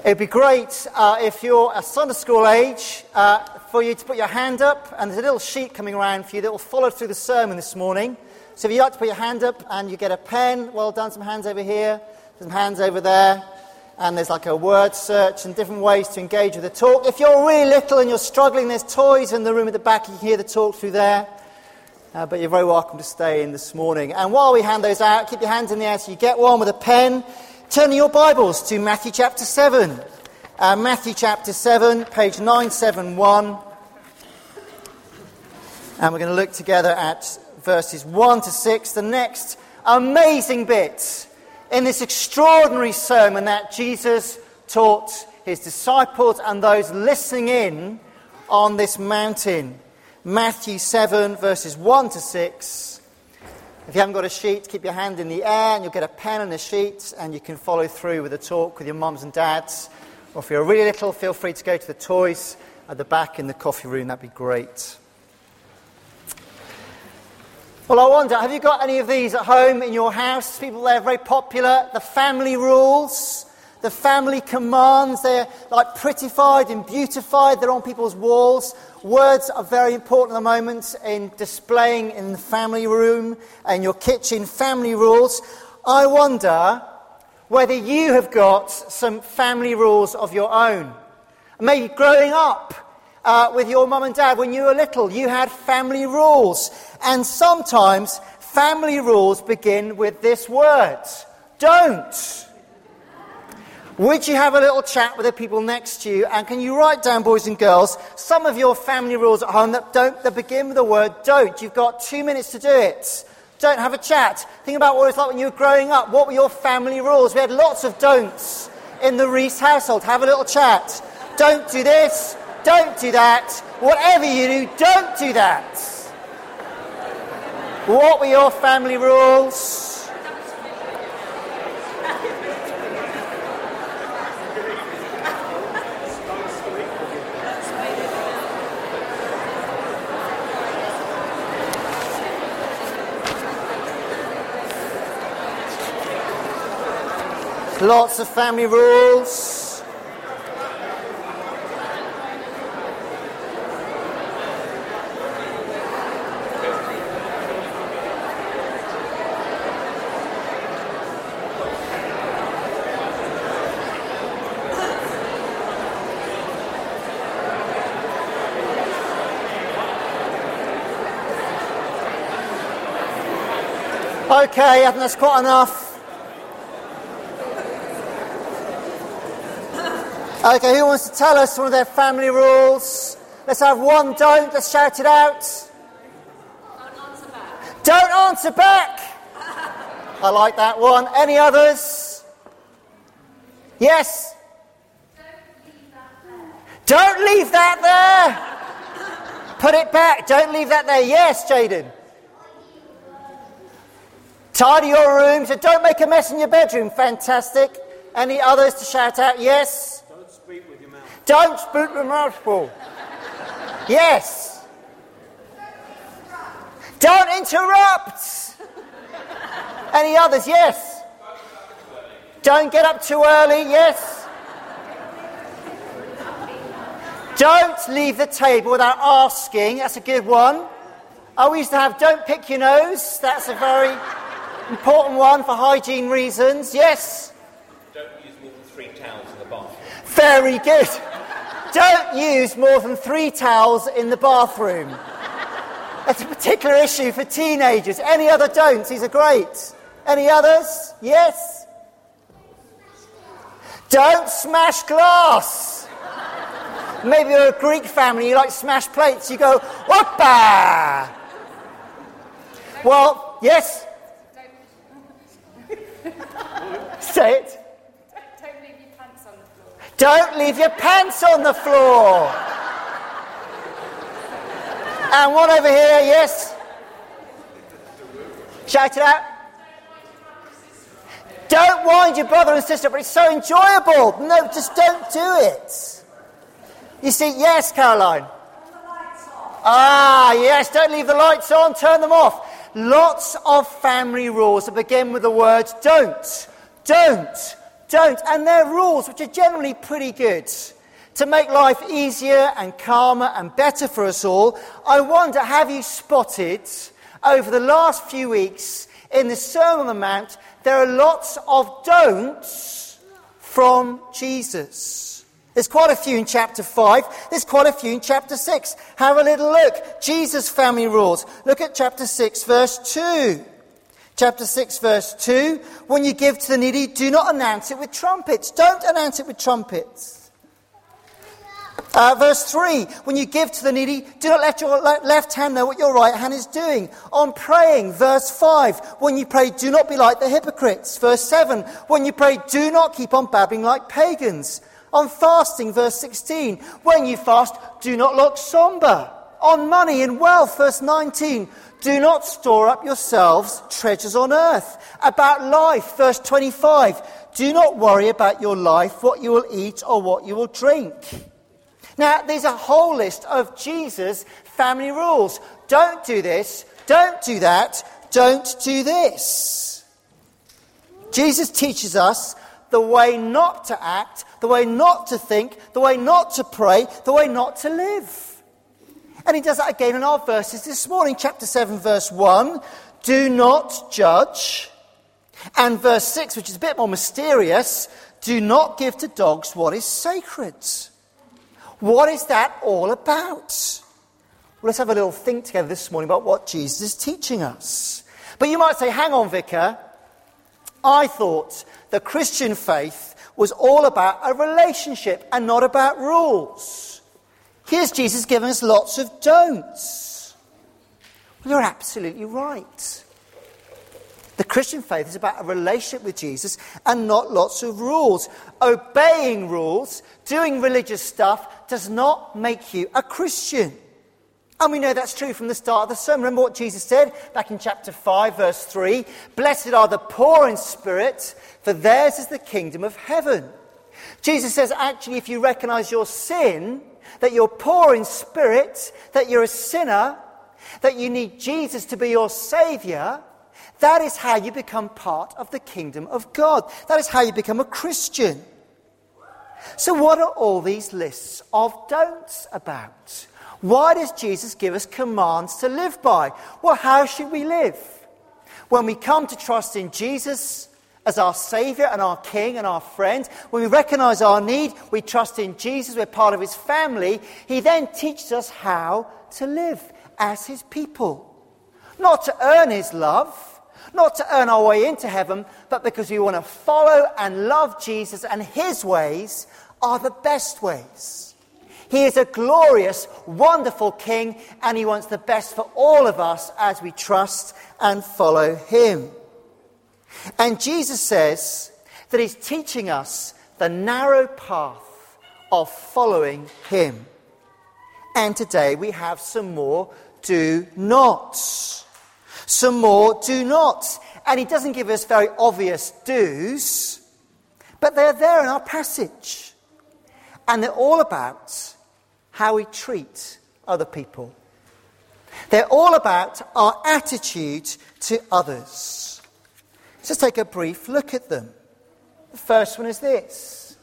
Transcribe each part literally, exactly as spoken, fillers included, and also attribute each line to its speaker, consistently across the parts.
Speaker 1: It'd be great uh, if you're a Sunday school age uh, for you to put your hand up, and there's a little sheet coming around for you that will follow through the sermon this morning. So if you'd like to put your hand up and you get a pen, well done, some hands over here, some hands over there, and there's like a word search and different ways to engage with the talk. If you're really little and you're struggling, there's toys in the room at the back, you can hear the talk through there. Uh, but you're very welcome to stay in this morning. And while we hand those out, keep your hands in the air so you get one with a pen. Turn your Bibles to Matthew chapter seven. Uh, Matthew chapter seven, page nine seventy-one. And we're going to look together at verses one to six, the next amazing bit in this extraordinary sermon that Jesus taught his disciples and those listening in on this mountain. Matthew seven, verses one to six. If you haven't got a sheet, keep your hand in the air and you'll get a pen and a sheet and you can follow through with the talk with your mums and dads. Or if you're really little, feel free to go to the toys at the back in the coffee room. That'd be great. Well, I wonder, have you got any of these at home in your house? People there are very popular. The family rules, the family commands, they're like prettified and beautified. They're on people's walls. Words are very important at the moment in displaying in the family room and your kitchen. Family rules. I wonder whether you have got some family rules of your own. Maybe growing up uh, with your mum and dad when you were little, you had family rules. And sometimes family rules begin with this word: don't. Would you have a little chat with the people next to you, and can you write down, boys and girls, some of your family rules at home that don't that begin with the word don't? You've got two minutes to do it. Don't have a chat. Think about what it was like when you were growing up. What were your family rules? We had lots of don'ts in the Reese household. Have a little chat. Don't do this. Don't do that. Whatever you do, don't do that. What were your family rules? Lots of family rules. Okay, I think that's quite enough. Okay, who wants to tell us one of their family rules? Let's have one don't. Let's shout it out.
Speaker 2: Don't answer back.
Speaker 1: Don't answer back. I like that one. Any others? Yes?
Speaker 2: Don't leave that there.
Speaker 1: Don't leave that there. Put it back. Don't leave that there. Yes, Jaden. Tidy your room. So don't make a mess in your bedroom. Fantastic. Any others to shout out? Yes? Don't speak with your mouth full. Yes. Don't interrupt. Any others? Yes. Don't get up too early. Yes. Don't leave the table without asking. That's a good one. I used to have don't pick your nose. That's a very important one for hygiene reasons. Yes.
Speaker 3: Don't use more than three towels in the bathroom.
Speaker 1: Very good. Don't use more than three towels in the bathroom. That's a particular issue for teenagers. Any other don'ts? These are great. Any others? Yes? Don't smash glass. Maybe you're a Greek family, you like smashed plates. You go, whoppa! Well, yes? Say it. Don't leave your pants on the floor. And one over here, yes? Shout it out. Don't wind your brother and sister, but it's so enjoyable. No, just don't do it. You see, yes, Caroline? Ah, yes, don't leave the lights on, turn them off. Lots of family rules that begin with the words don't, don't, don't. And they're rules which are generally pretty good to make life easier and calmer and better for us all. I wonder, have you spotted over the last few weeks in the Sermon on the Mount, there are lots of don'ts from Jesus. There's quite a few in chapter five. There's quite a few in chapter six. Have a little look. Jesus' family rules. Look at chapter six, verse two. Chapter six, verse two. When you give to the needy, do not announce it with trumpets. Don't announce it with trumpets. Uh, verse three, when you give to the needy, do not let your left hand know what your right hand is doing. On praying, verse five, when you pray, do not be like the hypocrites. Verse seven, when you pray, do not keep on babbling like pagans. On fasting, verse sixteen, when you fast, do not look somber. On money and wealth, verse nineteen, do not store up yourselves treasures on earth. About life, verse twenty-five, do not worry about your life, what you will eat or what you will drink. Now, there's a whole list of Jesus' family rules. Don't do this, don't do that, don't do this. Jesus teaches us the way not to act, the way not to think, the way not to pray, the way not to live. And he does that again in our verses this morning. Chapter seven, verse one, do not judge. And verse six, which is a bit more mysterious, do not give to dogs what is sacred. What is that all about? Well, let's have a little think together this morning about what Jesus is teaching us. But you might say, hang on, Vicar. I thought the Christian faith was all about a relationship and not about rules. Here's Jesus giving us lots of don'ts. Well, you're absolutely right. The Christian faith is about a relationship with Jesus and not lots of rules. Obeying rules, doing religious stuff, does not make you a Christian. And we know that's true from the start of the sermon. Remember what Jesus said back in chapter five, verse three? Blessed are the poor in spirit, for theirs is the kingdom of heaven. Jesus says, actually, if you recognise your sin, that you're poor in spirit, that you're a sinner, that you need Jesus to be your saviour, that is how you become part of the kingdom of God. That is how you become a Christian. So what are all these lists of don'ts about? Why does Jesus give us commands to live by? Well, how should we live? When we come to trust in Jesus as our Saviour and our King and our friend, when we recognise our need, we trust in Jesus, we're part of his family, he then teaches us how to live as his people. Not to earn his love, not to earn our way into heaven, but because we want to follow and love Jesus, and his ways are the best ways. He is a glorious, wonderful King, and he wants the best for all of us as we trust and follow him. And Jesus says that he's teaching us the narrow path of following him. And today we have some more do nots. Some more do nots. And he doesn't give us very obvious do's, but they're there in our passage. And they're all about how we treat other people. They're all about our attitude to others. Let's take a brief look at them. The first one is this.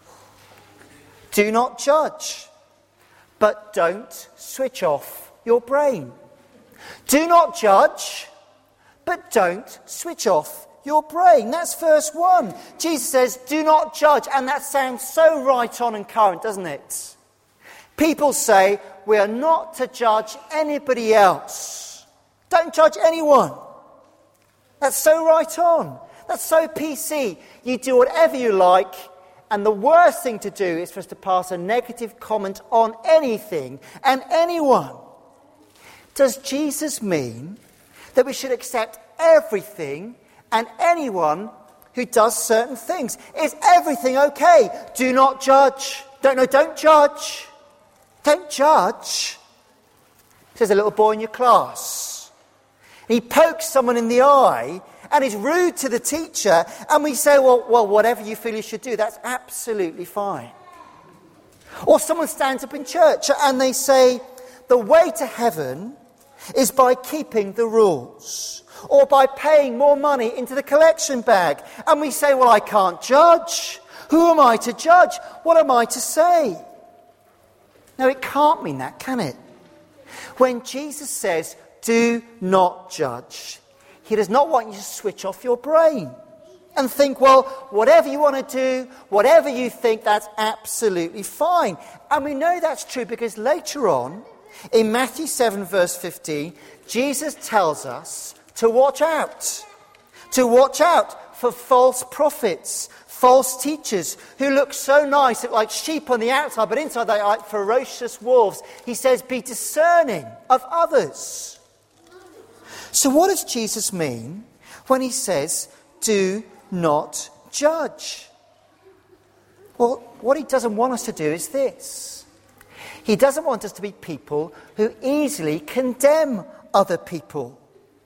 Speaker 1: Do not judge, but don't switch off your brain. Do not judge, but don't switch off your brain. That's verse one. Jesus says, do not judge. And that sounds so right on and current, doesn't it? People say, we are not to judge anybody else. Don't judge anyone. That's so right on. That's so P C. You do whatever you like, and the worst thing to do is for us to pass a negative comment on anything and anyone. Does Jesus mean that we should accept everything and anyone who does certain things? Is everything okay? Do not judge. Don't, no, don't judge. Don't judge. There's a little boy in your class. He pokes someone in the eye and is rude to the teacher, and we say, well, well, whatever you feel you should do, that's absolutely fine. Or someone stands up in church and they say, the way to heaven is by keeping the rules. or by paying more money into the collection bag. And we say, well, I can't judge. Who am I to judge? What am I to say? No, it can't mean that, can it? When Jesus says, do not judge, he does not want you to switch off your brain and think, well, whatever you want to do, whatever you think, that's absolutely fine. And we know that's true because later on, in Matthew seven, verse fifteen, Jesus tells us to watch out. To watch out for false prophets, false teachers who look so nice, look like sheep on the outside, but inside they are like ferocious wolves. He says, be discerning of others. So what does Jesus mean when he says, do not judge? Well, what he doesn't want us to do is this. He doesn't want us to be people who easily condemn other people.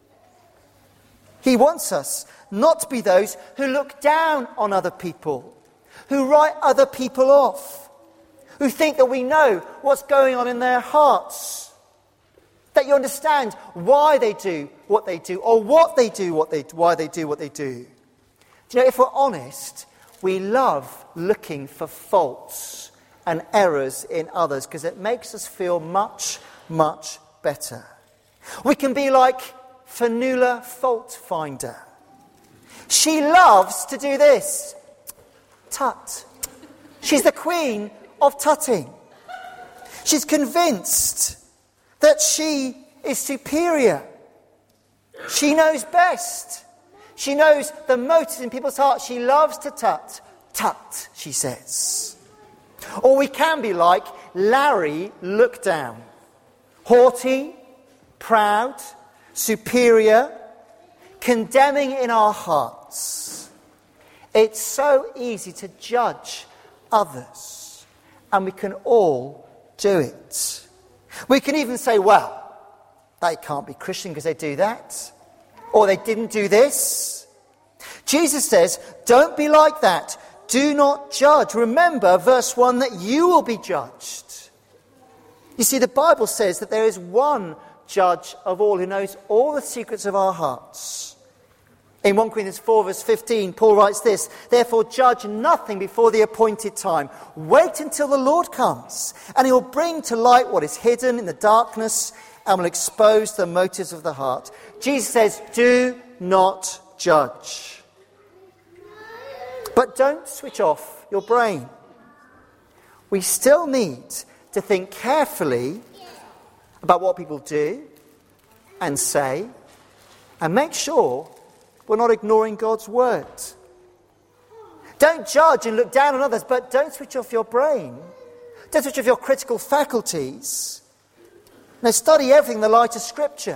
Speaker 1: He wants us not to be those who look down on other people, who write other people off, who think that we know what's going on in their hearts, that you understand why they do what they do, or what they do, what they, why they do what they do. Do you know, if we're honest, we love looking for faults and errors in others because it makes us feel much, much better. We can be like Fionnuala Fault Finder. She loves to do this. Tut. She's the queen of tutting. She's convinced that she is superior. She knows best. She knows the motives in people's hearts. She loves to tut. Tut, she says. Or we can be like Larry Lookdown. Haughty, proud, superior, condemning in our hearts. It's so easy to judge others, and we can all do it. We can even say, well, they can't be Christian because they do that, or they didn't do this. Jesus says, don't be like that. Do not judge. Remember, verse one, that you will be judged. You see, the Bible says that there is one judge of all who knows all the secrets of our hearts. In First Corinthians four, verse fifteen, Paul writes this, therefore judge nothing before the appointed time. Wait until the Lord comes, and he will bring to light what is hidden in the darkness and will expose the motives of the heart. Jesus says, do not judge. But don't switch off your brain. We still need to think carefully about what people do and say, and make sure we're not ignoring God's word. Don't judge and look down on others, but don't switch off your brain. Don't switch off your critical faculties. Now study everything in the light of Scripture.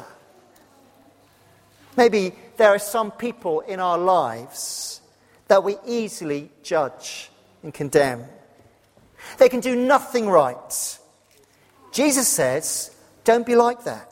Speaker 1: Maybe there are some people in our lives that we easily judge and condemn. They can do nothing right. Jesus says, don't be like that.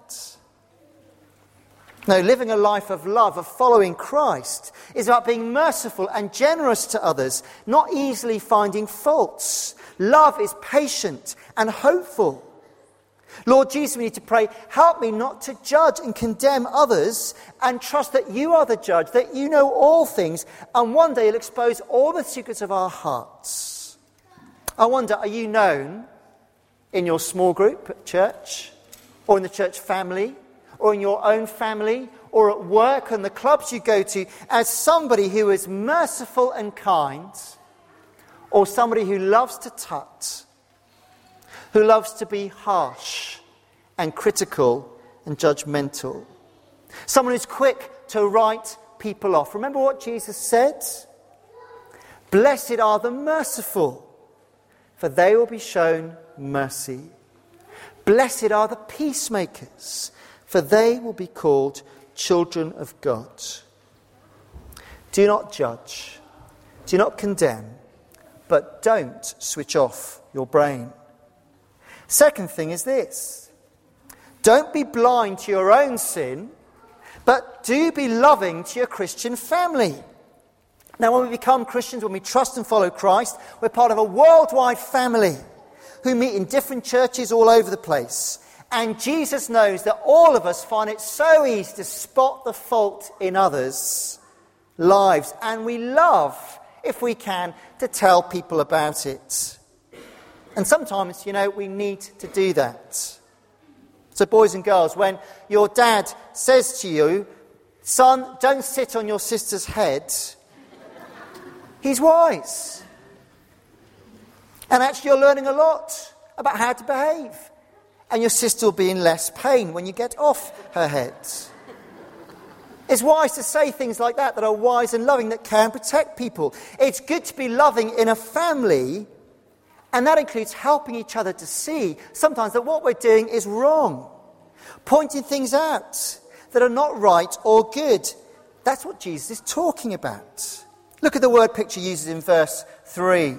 Speaker 1: No, living a life of love, of following Christ, is about being merciful and generous to others, not easily finding faults. Love is patient and hopeful. Lord Jesus, we need to pray, help me not to judge and condemn others, and trust that you are the judge, that you know all things, and one day you'll expose all the secrets of our hearts. I wonder, are you known in your small group at church, or in the church family, or in your own family, or at work and the clubs you go to, as somebody who is merciful and kind, or somebody who loves to tut, who loves to be harsh and critical and judgmental, someone who's quick to write people off? Remember what Jesus said? Blessed are the merciful, for they will be shown mercy. Blessed are the peacemakers, for they will be called children of God. Do not judge, do not condemn, but don't switch off your brain. Second thing is this. Don't be blind to your own sin, but do be loving to your Christian family. Now, when we become Christians, when we trust and follow Christ, we're part of a worldwide family who meet in different churches all over the place. And Jesus knows that all of us find it so easy to spot the fault in others' lives. And we love, if we can, to tell people about it. And sometimes, you know, we need to do that. So boys and girls, when your dad says to you, son, don't sit on your sister's head, he's wise. And actually you're learning a lot about how to behave. And your sister will be in less pain when you get off her head. It's wise to say things like that, that are wise and loving, that can protect people. It's good to be loving in a family, and that includes helping each other to see sometimes that what we're doing is wrong. Pointing things out that are not right or good. That's what Jesus is talking about. Look at the word picture uses in verse three.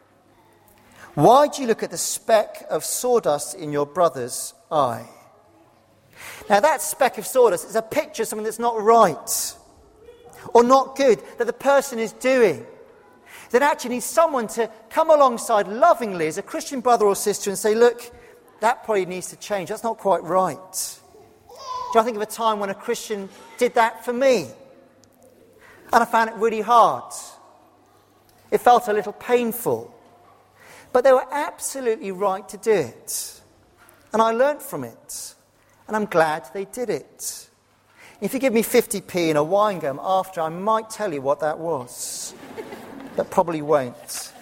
Speaker 1: Why do you look at the speck of sawdust in your brother's eye? Now that speck of sawdust is a picture of something that's not right or not good that the person is doing. That actually needs someone to come alongside lovingly as a Christian brother or sister and say, look, that probably needs to change. That's not quite right. Do I think of a time when a Christian did that for me? And I found it really hard. It felt a little painful. But they were absolutely right to do it. And I learnt from it. And I'm glad they did it. If you give me fifty p and a wine gum after, I might tell you what that was. But probably won't.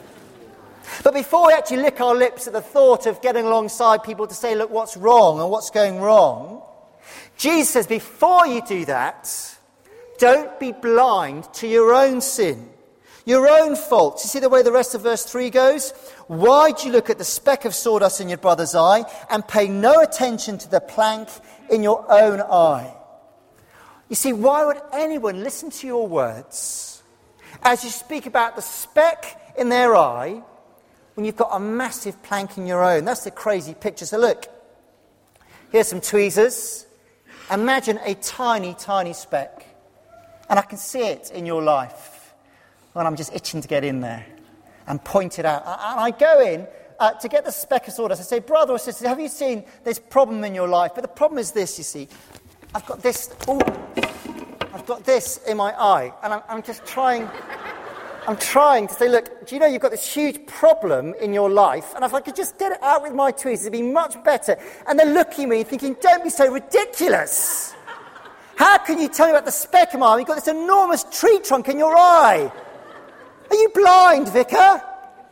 Speaker 1: But before we actually lick our lips at the thought of getting alongside people to say, look, what's wrong and what's going wrong, Jesus says, before you do that, don't be blind to your own sin, your own faults. You see the way the rest of verse three goes? Why do you look at the speck of sawdust in your brother's eye and pay no attention to the plank in your own eye? You see, why would anyone listen to your words as you speak about the speck in their eye when you've got a massive plank in your own? That's the crazy picture. So look, here's some tweezers. Imagine a tiny, tiny speck. And I can see it in your life when I'm just itching to get in there and point it out. And I go in uh, to get the speck of sawdust. I say, brother or sister, have you seen this problem in your life? But the problem is this, you see. I've got this, ooh, I've got this in my eye. And I'm, I'm just trying... I'm trying to say, look, do you know you've got this huge problem in your life? And if I could just get it out with my tweezers, it'd be much better. And they're looking at me thinking, don't be so ridiculous. How can you tell me about the speck in my eye? You've got this enormous tree trunk in your eye. Are you blind, vicar?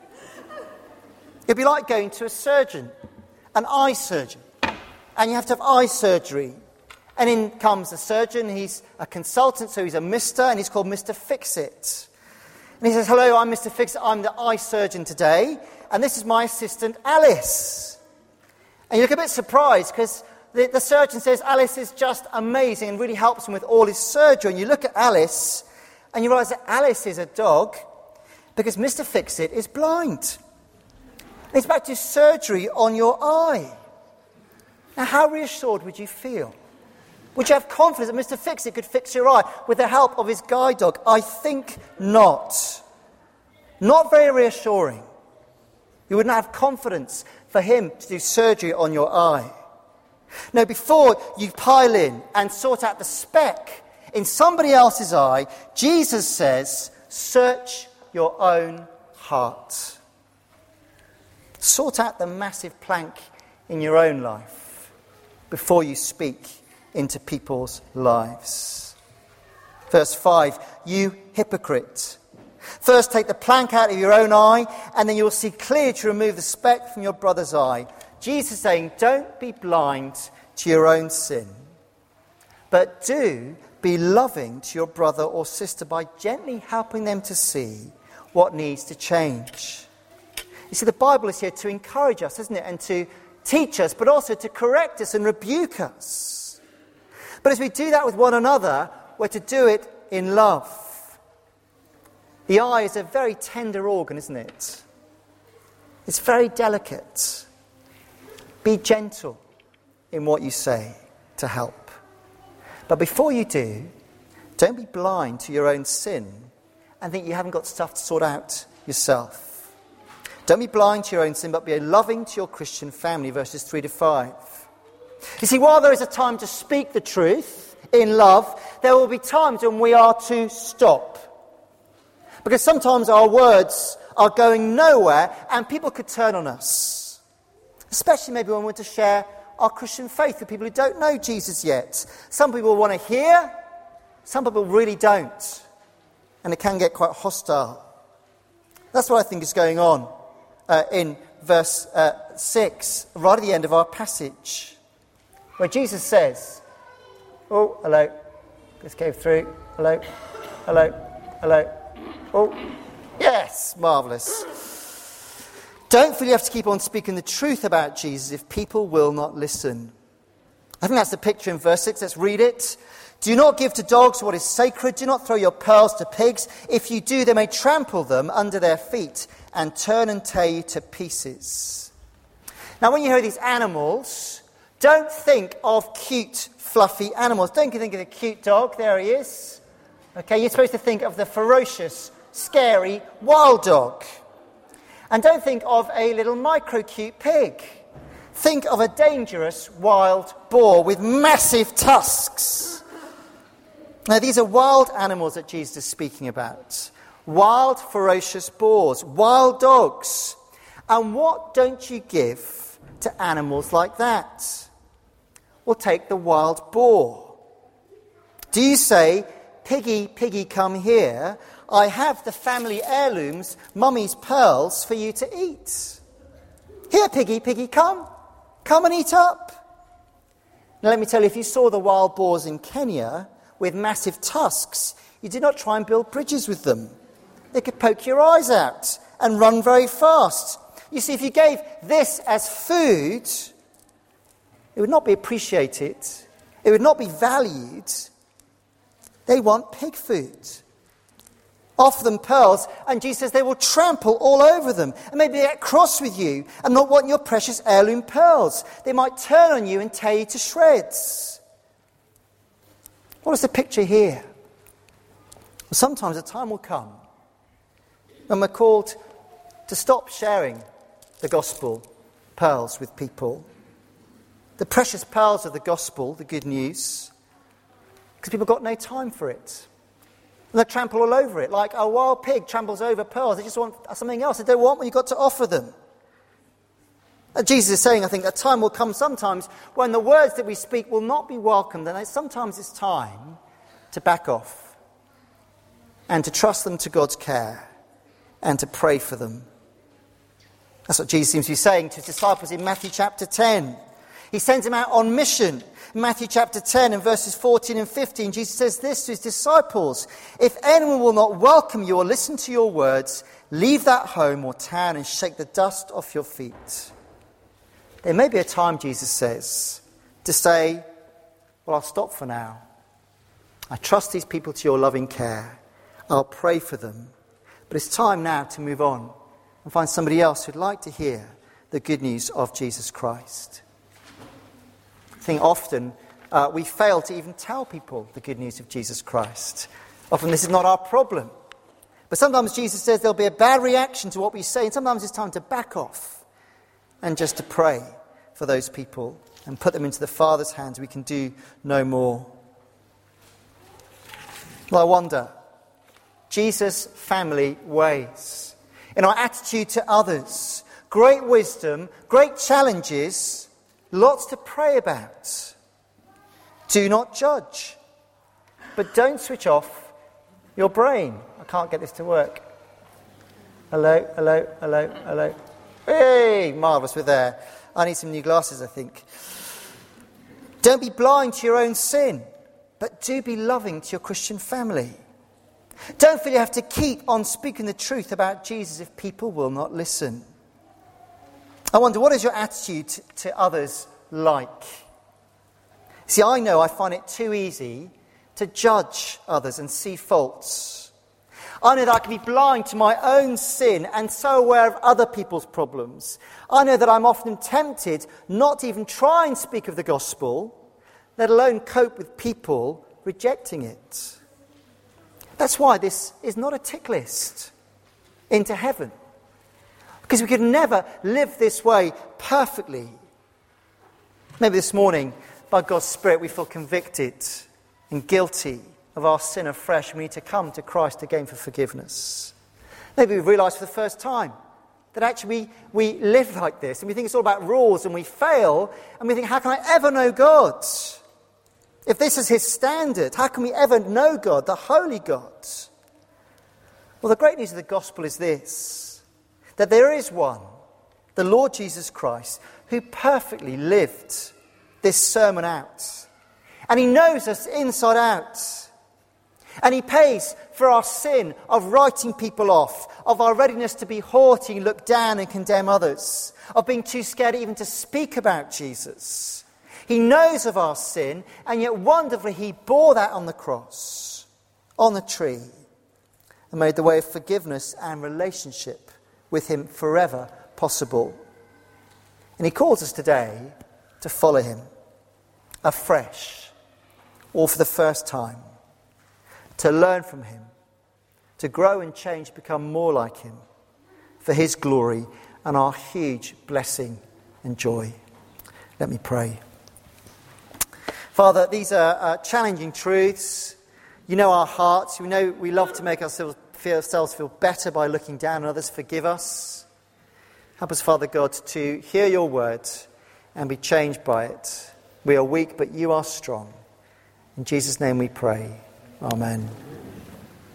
Speaker 1: It'd be like going to a surgeon, an eye surgeon. And you have to have eye surgery. And in comes the surgeon. He's a consultant, so he's a mister, and he's called Mister Fix-It. And he says, hello, I'm Mister Fix-It, I'm the eye surgeon today, and this is my assistant, Alice. And you look a bit surprised, because the, the surgeon says Alice is just amazing and really helps him with all his surgery. And you look at Alice, and you realise that Alice is a dog, because Mister Fix-It is blind. And he's about to do surgery on your eye. Now, how reassured would you feel? Would you have confidence that Mister Fix-It could fix your eye with the help of his guide dog? I think not. Not very reassuring. You wouldn't have confidence for him to do surgery on your eye. Now, before you pile in and sort out the speck in somebody else's eye, Jesus says, search your own heart. Sort out the massive plank in your own life before you speak into people's lives. Verse five, you hypocrite. First take the plank out of your own eye, and then you'll see clear to remove the speck from your brother's eye. Jesus is saying, don't be blind to your own sin, but do be loving to your brother or sister by gently helping them to see what needs to change. You see, the Bible is here to encourage us, isn't it? And to teach us, but also to correct us and rebuke us. But as we do that with one another, we're to do it in love. The eye is a very tender organ, isn't it? It's very delicate. Be gentle in what you say to help. But before you do, don't be blind to your own sin and think you haven't got stuff to sort out yourself. Don't be blind to your own sin, but be loving to your Christian family, verses three to five. You see, while there is a time to speak the truth in love, there will be times when we are to stop. Because sometimes our words are going nowhere and people could turn on us. Especially maybe when we want to share our Christian faith with people who don't know Jesus yet. Some people want to hear, some people really don't. And it can get quite hostile. That's what I think is going on uh, in verse uh, six, right at the end of our passage, where Jesus says, oh, hello, this came through, hello, hello, hello, oh, yes, marvellous. Don't feel you have to keep on speaking the truth about Jesus if people will not listen. I think that's the picture in verse six. Let's read it. Do not give to dogs what is sacred. Do not throw your pearls to pigs. If you do, they may trample them under their feet and turn and tear you to pieces. Now, when you hear these animals, don't think of cute, fluffy animals. Don't think of the cute dog. There he is. Okay, you're supposed to think of the ferocious, scary, wild dog. And don't think of a little micro-cute pig. Think of a dangerous wild boar with massive tusks. Now, these are wild animals that Jesus is speaking about. Wild, ferocious boars, wild dogs. And what don't you give to animals like that? Well, take the wild boar. Do you say, Piggy, piggy, come here. I have the family heirlooms, Mummy's pearls, for you to eat. Here, Piggy, Piggy, come. Come and eat up. Now, let me tell you, if you saw the wild boars in Kenya with massive tusks, you did not try and build bridges with them. They could poke your eyes out and run very fast. You see, if you gave this as food, it would not be appreciated. It would not be valued. They want pig food. Offer them pearls, and Jesus says they will trample all over them. And maybe they get cross with you and not want your precious heirloom pearls. They might turn on you and tear you to shreds. What is the picture here? Well, sometimes a time will come when we're called to stop sharing the gospel pearls with people. The precious pearls of the gospel, the good news, because people got no time for it. And they trample all over it, like a wild pig tramples over pearls. They just want something else. They don't want what you've got to offer them. And Jesus is saying, I think, a time will come sometimes when the words that we speak will not be welcomed. And sometimes it's time to back off and to trust them to God's care and to pray for them. That's what Jesus seems to be saying to his disciples in Matthew chapter ten. He sends them out on mission. In Matthew chapter ten and verses fourteen and fifteen, Jesus says this to his disciples. If anyone will not welcome you or listen to your words, leave that home or town and shake the dust off your feet. There may be a time, Jesus says, to say, well, I'll stop for now. I trust these people to your loving care. I'll pray for them. But it's time now to move on and find somebody else who'd like to hear the good news of Jesus Christ. I think often uh, we fail to even tell people the good news of Jesus Christ. Often this is not our problem. But sometimes Jesus says there'll be a bad reaction to what we say, and sometimes it's time to back off and just to pray for those people and put them into the Father's hands. We can do no more. Well, I wonder, Jesus' family ways, in our attitude to others, great wisdom, great challenges, lots to pray about. Do not judge. But don't switch off your brain. I can't get this to work. Hello, hello, hello, hello. Hey, marvellous, we're there. I need some new glasses, I think. Don't be blind to your own sin, but do be loving to your Christian family. Don't feel you have to keep on speaking the truth about Jesus if people will not listen. I wonder, what is your attitude to, to others like? See, I know I find it too easy to judge others and see faults. I know that I can be blind to my own sin and so aware of other people's problems. I know that I'm often tempted not to even try and speak of the gospel, let alone cope with people rejecting it. That's why this is not a tick list into heaven. Because we could never live this way perfectly. Maybe this morning, by God's Spirit, we feel convicted and guilty of our sin afresh. We need to come to Christ again for forgiveness. Maybe we've realised for the first time that actually we, we live like this and we think it's all about rules and we fail and we think, how can I ever know God? If this is his standard, how can we ever know God, the holy God? Well, the great news of the gospel is this, that there is one, the Lord Jesus Christ, who perfectly lived this sermon out. And he knows us inside out. And he pays for our sin of writing people off, of our readiness to be haughty, look down and condemn others, of being too scared even to speak about Jesus. He knows of our sin, and yet wonderfully he bore that on the cross, on the tree, and made the way of forgiveness and relationship with him forever possible. And he calls us today to follow him afresh, or for the first time, to learn from him, to grow and change, become more like him, for his glory and our huge blessing and joy. Let me pray. Father, these are uh, challenging truths. You know our hearts. You know we love to make ourselves feel, ourselves feel better by looking down on others. Forgive us. Help us, Father God, to hear your word and be changed by it. We are weak, but you are strong. In Jesus' name we pray. Amen.